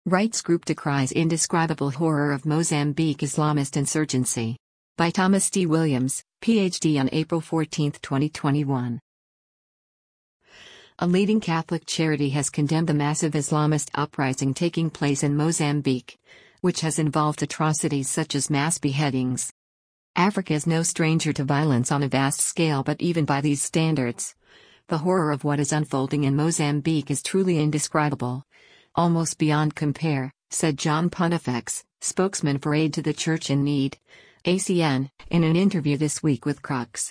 Rights group decries indescribable horror of Mozambique Islamist insurgency. By Thomas D. Williams, Ph.D. on April 14, 2021. A leading Catholic charity has condemned the massive Islamist uprising taking place in Mozambique, which has involved atrocities such as mass beheadings. Africa is no stranger to violence on a vast scale, but even by these standards, the horror of what is unfolding in Mozambique is truly indescribable. Almost beyond compare, said John Pontifex, spokesman for Aid to the Church in Need, ACN, in an interview this week with Crux.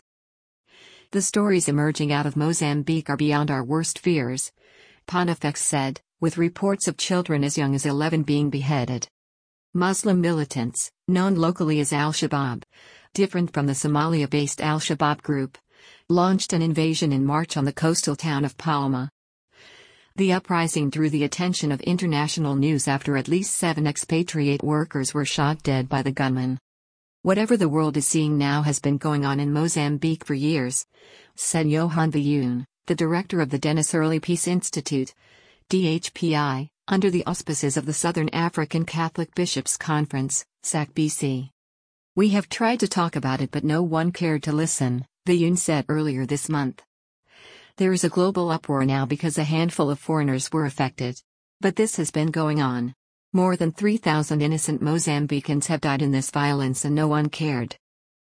The stories emerging out of Mozambique are beyond our worst fears, Pontifex said, with reports of children as young as 11 being beheaded. Muslim militants, known locally as Al-Shabaab, different from the Somalia-based Al-Shabaab group, launched an invasion in March on the coastal town of Palma. The uprising drew the attention of international news after at least 7 expatriate workers were shot dead by the gunmen. Whatever the world is seeing now has been going on in Mozambique for years, said Johan Vioun, the director of the Dennis Early Peace Institute, DHPI, under the auspices of the Southern African Catholic Bishops' Conference, SAC-BC. We have tried to talk about it but no one cared to listen, Vioun said earlier this month. There is a global uproar now because a handful of foreigners were affected. But this has been going on. More than 3,000 innocent Mozambicans have died in this violence and no one cared.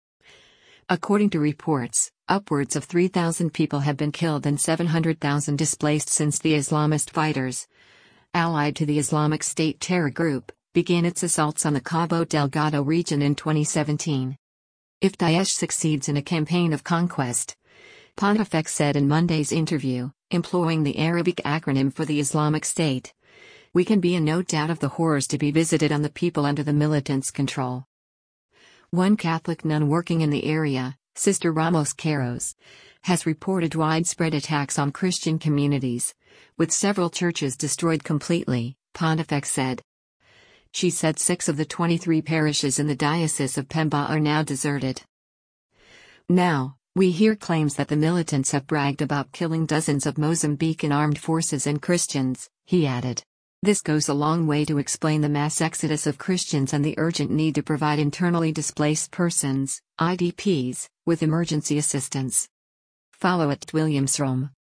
According to reports, upwards of 3,000 people have been killed and 700,000 displaced since the Islamist fighters, allied to the Islamic State terror group, began its assaults on the Cabo Delgado region in 2017. If Daesh succeeds in a campaign of conquest, Pontifex said in Monday's interview, employing the Arabic acronym for the Islamic State, we can be in no doubt of the horrors to be visited on the people under the militants' control. One Catholic nun working in the area, Sister Ramos Queiroz, has reported widespread attacks on Christian communities, with several churches destroyed completely, Pontifex said. She said 6 of the 23 parishes in the Diocese of Pemba are now deserted. Now, we hear claims that the militants have bragged about killing dozens of Mozambican armed forces and Christians, he added. This goes a long way to explain the mass exodus of Christians and the urgent need to provide internally displaced persons, IDPs, with emergency assistance. Follow @WilliamsRome.